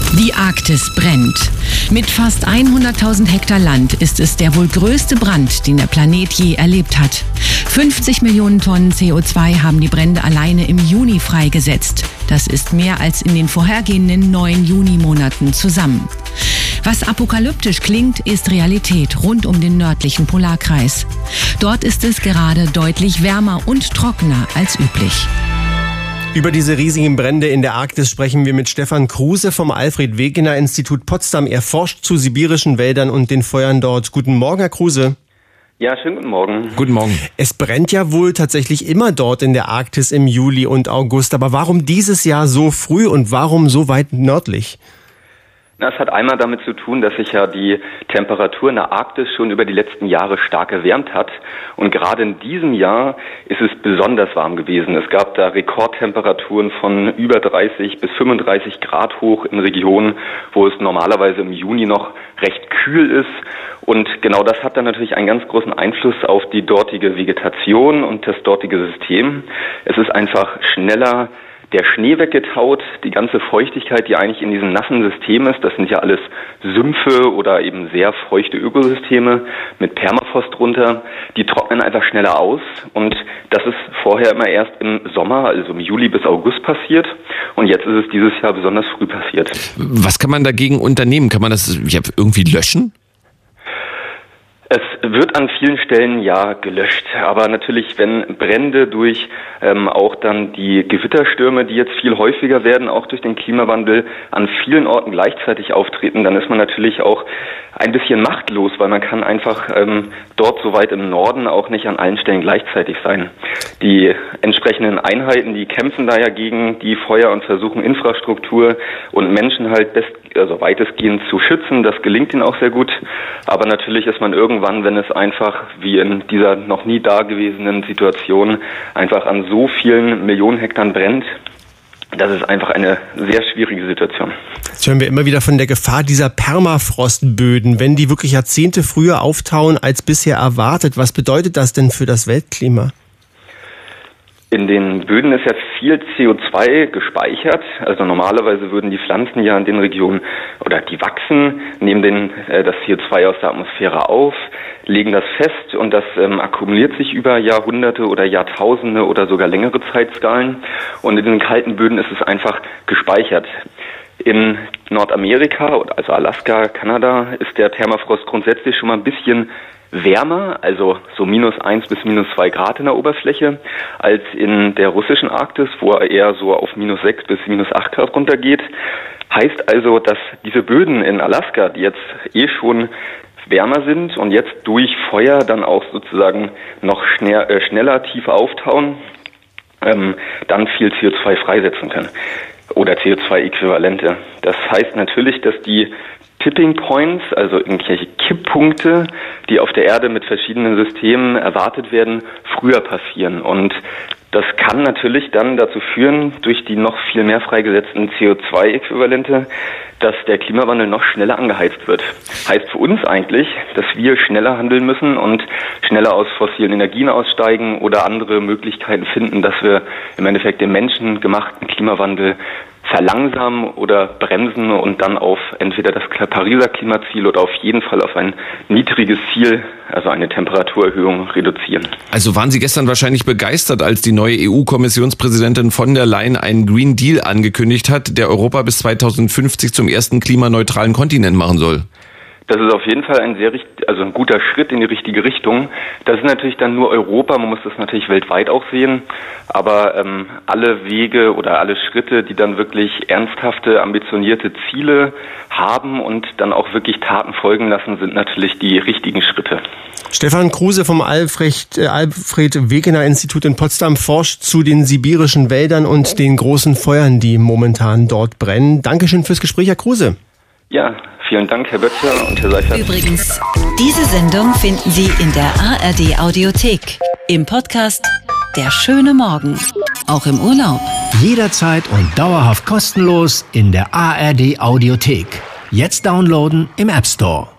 Die Arktis brennt. Mit fast 100.000 Hektar Land ist es der wohl größte Brand, den der Planet je erlebt hat. 50 Millionen Tonnen CO2 haben die Brände alleine im Juni freigesetzt. Das ist mehr als in den vorhergehenden 9 Junimonaten zusammen. Was apokalyptisch klingt, ist Realität rund um den nördlichen Polarkreis. Dort ist es gerade deutlich wärmer und trockener als üblich. Über diese riesigen Brände in der Arktis sprechen wir mit Stefan Kruse vom Alfred-Wegener-Institut Potsdam. Er forscht zu sibirischen Wäldern und den Feuern dort. Guten Morgen, Herr Kruse. Ja, schönen guten Morgen. Guten Morgen. Es brennt ja wohl tatsächlich immer dort in der Arktis im Juli und August. Aber warum dieses Jahr so früh und warum so weit nördlich? Es hat einmal damit zu tun, dass sich ja die Temperatur in der Arktis schon über die letzten Jahre stark erwärmt hat. Und gerade in diesem Jahr ist es besonders warm gewesen. Es gab da Rekordtemperaturen von über 30 bis 35 Grad hoch in Regionen, wo es normalerweise im Juni noch recht kühl ist. Und genau das hat dann natürlich einen ganz großen Einfluss auf die dortige Vegetation und das dortige System. Es ist einfach schneller der Schnee weggetaut, die ganze Feuchtigkeit, die eigentlich in diesem nassen System ist, das sind ja alles Sümpfe oder eben sehr feuchte Ökosysteme mit Permafrost drunter, die trocknen einfach schneller aus und das ist vorher immer erst im Sommer, also im Juli bis August passiert und jetzt ist es dieses Jahr besonders früh passiert. Was kann man dagegen unternehmen? Kann man das irgendwie löschen? Es wird an vielen Stellen ja gelöscht, aber natürlich, wenn Brände durch auch dann die Gewitterstürme, die jetzt viel häufiger werden, auch durch den Klimawandel, an vielen Orten gleichzeitig auftreten, dann ist man natürlich auch ein bisschen machtlos, weil man kann einfach dort so weit im Norden auch nicht an allen Stellen gleichzeitig sein. Die entsprechenden Einheiten, die kämpfen da ja gegen die Feuer und versuchen Infrastruktur und Menschen halt weitestgehend zu schützen. Das gelingt ihnen auch sehr gut, aber natürlich ist man irgendwann, wenn es einfach wie in dieser noch nie dagewesenen Situation einfach an so vielen Millionen Hektar brennt, das ist einfach eine sehr schwierige Situation. Jetzt hören wir immer wieder von der Gefahr dieser Permafrostböden, wenn die wirklich Jahrzehnte früher auftauen als bisher erwartet. Was bedeutet das denn für das Weltklima? In den Böden ist ja viel CO2 gespeichert. Also normalerweise würden die Pflanzen ja in den Regionen oder die wachsen, nehmen das CO2 aus der Atmosphäre auf, legen das fest und das akkumuliert sich über Jahrhunderte oder Jahrtausende oder sogar längere Zeitskalen. Und in den kalten Böden ist es einfach gespeichert. In Nordamerika, also Alaska, Kanada, ist der Permafrost grundsätzlich schon mal ein bisschen wärmer, also so -1 bis -2 Grad in der Oberfläche, als in der russischen Arktis, wo er eher so auf -6 bis -8 Grad runtergeht. Heißt also, dass diese Böden in Alaska, die jetzt schon wärmer sind und jetzt durch Feuer dann auch sozusagen noch schneller tiefer auftauen, dann viel CO2 freisetzen können oder CO2-Äquivalente. Das heißt natürlich, dass die Tipping Points, also irgendwelche Kipppunkte, die auf der Erde mit verschiedenen Systemen erwartet werden, früher passieren. Und das kann natürlich dann dazu führen, durch die noch viel mehr freigesetzten CO2-Äquivalente, dass der Klimawandel noch schneller angeheizt wird. Heißt für uns eigentlich, dass wir schneller handeln müssen und schneller aus fossilen Energien aussteigen oder andere Möglichkeiten finden, dass wir im Endeffekt den menschengemachten Klimawandel verlangsamen oder bremsen und dann auf entweder das Pariser Klimaziel oder auf jeden Fall auf ein niedriges Ziel, also eine Temperaturerhöhung, reduzieren. Also waren Sie gestern wahrscheinlich begeistert, als die neue EU-Kommissionspräsidentin von der Leyen einen Green Deal angekündigt hat, der Europa bis 2050 zum ersten klimaneutralen Kontinent machen soll. Das ist auf jeden Fall ein guter Schritt in die richtige Richtung. Das ist natürlich dann nur Europa, man muss das natürlich weltweit auch sehen, aber alle Wege oder alle Schritte, die dann wirklich ernsthafte, ambitionierte Ziele haben und dann auch wirklich Taten folgen lassen, sind natürlich die richtigen Schritte. Stefan Kruse vom Alfred-Wegener-Institut in Potsdam forscht zu den sibirischen Wäldern und den großen Feuern, die momentan dort brennen. Dankeschön fürs Gespräch, Herr Kruse. Ja, vielen Dank, Herr Böttcher und Herr Seifert. Übrigens, diese Sendung finden Sie in der ARD-Audiothek. Im Podcast Der schöne Morgen. Auch im Urlaub. Jederzeit und dauerhaft kostenlos in der ARD-Audiothek. Jetzt downloaden im App Store.